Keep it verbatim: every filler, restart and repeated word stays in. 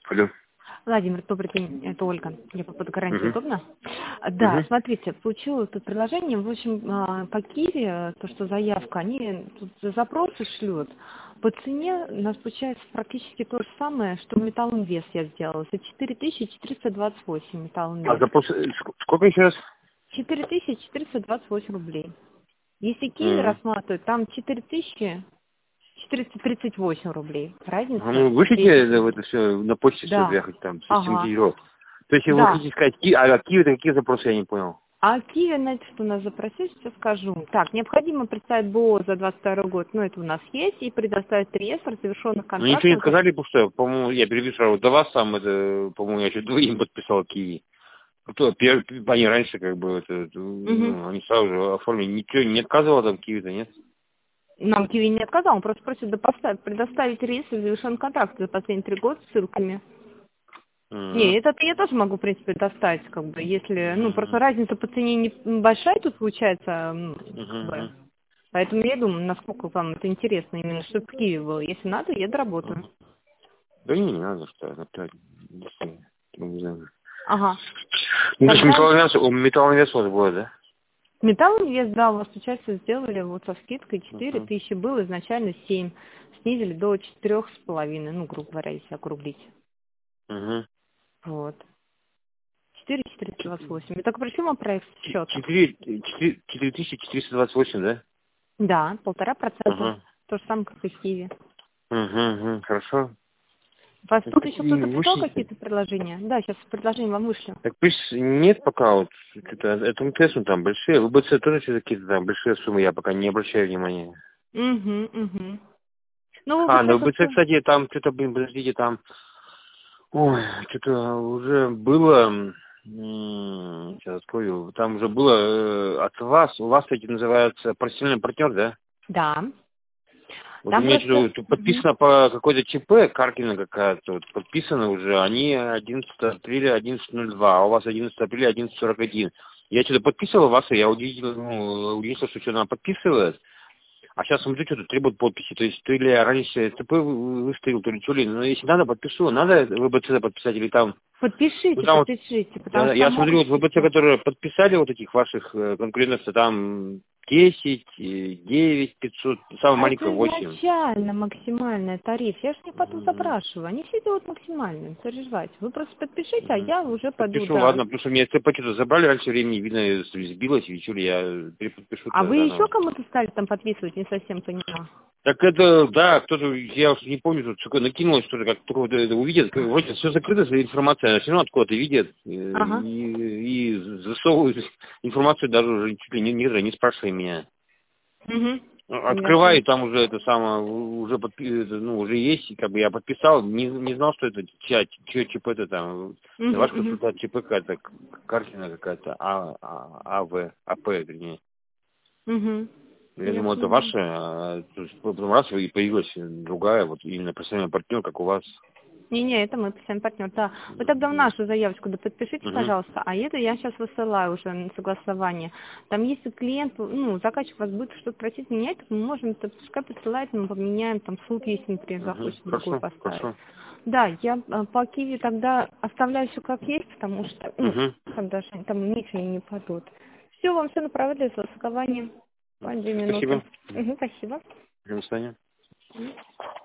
Алло. Владимир, добрый день, это Ольга. Я по гарантии Угу. удобно? Да, Угу. смотрите, получила тут предложение, в общем, а, по Киеве, то, что заявка, они тут запросы шлют. По цене у нас получается практически то же самое, что Металл Инвест я сделала. Это четыре тысячи четыреста двадцать восемь Металл А Инвест. запрос... э, ск- Сколько еще раз? четыре тысячи четыреста двадцать восемь рублей. Если Киеве Угу. рассматривать, там четыре тысячи четыреста тридцать восемь рублей. А Разница ну, вышлите десять это, в тысяч. это все на почте все Да. приехать там, Ага. систематизировать. То есть вы Да. хотите сказать, Ки... а Киев это какие запросы, я не понял. А Киеве, знаете, что нас запросили, сейчас скажу. Так, необходимо представить БО за двадцать второй год, ну это у нас есть, и предоставить реестр завершенных Ну ничего не контрактов. сказали, потому что, по-моему, я перебью сразу до вас сам, это, по-моему, я еще двоим подписал Киев. Кто, пер- они раньше как бы, это, это, Угу. ну, они сразу же оформили, ничего не отказывало там Киев-то, нет? Нам Киви не отказал, он просто просит допоставить- предоставить реестр завершенных контрактов за последние три года с ссылками. Угу. Не, это я тоже могу, в принципе, достать, как бы, если, ну, просто Угу. разница по цене небольшая тут получается, м, как бы. Угу. Поэтому я думаю, насколько вам это интересно именно, чтобы в Киеве было. Если надо, я доработаю. Да не, не надо, что опять, если, не знаю. Ага. Ну, то есть Тогда металловес, у металловес у вас будет, да? Металл Инвест, да, у вас участие сделали вот со скидкой четыре Угу. тысячи, было изначально семь, снизили до четырех с половиной, ну, грубо говоря, если округлить. Угу. Вот. четыре четыреста двадцать восемь. Я только причем проект счета. Четыре, четыре, четыре тысячи четыреста двадцать восемь, да? Да, полтора процента. Угу. То же самое, как и в Киеве. Угу, угу, хорошо. Вас Так тут еще и кто-то прислал вышлите. какие-то предложения? Да, сейчас предложения вам вышли. Так пусть нет пока вот, что-то, это МТС, ну, там большие, в ВБЦ тоже что-то какие-то там большие суммы, я пока не обращаю внимания. Угу, угу. Ну, вы А, на сейчас... ВБЦ, кстати, там что-то, блин, подождите, там, ой, что-то уже было, м, сейчас открою, там уже было э, от вас, у вас, кстати, называется профессиональный партнер, да? Да. Вот у Там меня что-то просто... вот Мгм. подписано по какой-то ЧП, Каркина какая-то, вот, подписано уже, они одиннадцатого апреля одиннадцать ноль два, а у вас одиннадцатого апреля одиннадцать сорок один. Я что-то подписывал вас, и я удивился, ну, удивился, что что-то она подписывает, а сейчас смотрю, что-то требует подписи, то есть то ли я раньше ЦП вы- выставил, то ли что ли, но если надо, подпишу, надо ВБЦ подписать или там, ну Подпишите, там вот, подпишите, потому я, что я там смотрю, могут вот ВБЦ, списать. которые подписали вот этих ваших э, конкурентов, то там десять, э, девять, пятьсот, самая А это маленькая восемь. изначально максимальный тариф. Я же не потом запрашиваю. Они все делают максимально, не переживайте. Вы просто подпишите, а Мгм. я уже пойду, Подпишу, да. ладно, потому что мне ЦП что-то забрали раньше времени, видно, сбилось, и что ли, я переподпишу А тогда вы еще заново. кому-то стали там подписывать, не совсем поняла. Так это, да, кто-то, я уж не помню, тут такое накинулось, что-то, как только вот это увидят, как вроде все закрыто, вся информация, а все равно откуда-то видят, э, Ага. и, и засовывают информацию даже уже чуть ли не, не, не спрашивая меня. Угу. Я Открываю, поняла. там уже это самое, уже подпи- это, ну, уже есть, и как бы я подписал, не, не знал, что это чья, чье ЧП это там. Угу, Ваш угу. консультант ЧП какая-то, Кархина какая-то, А, А, АВ, АП, вернее. Угу. Я Я думал, это поняла. ваша, а, то есть потом раз и появилась другая, вот именно профессиональный партнер, как у вас. Не-не, это мы постоянный партнер, да. Вы тогда в нашу заявочку да подпишите, Угу. пожалуйста, а это я сейчас высылаю уже на согласование. Там если клиент, ну, заказчик вас будет что-то просить менять, мы можем, это пускай присылает, мы поменяем, там ссылки, если, например, Угу. захочет другую Хорошо, поставить. хорошо. Да, я э, по Киеве тогда оставляю все как есть, потому что, ну, Угу. там даже там ничего не падут. Все, вам все направили для согласования. По две минуты. Спасибо. Мгм, спасибо. До свидания.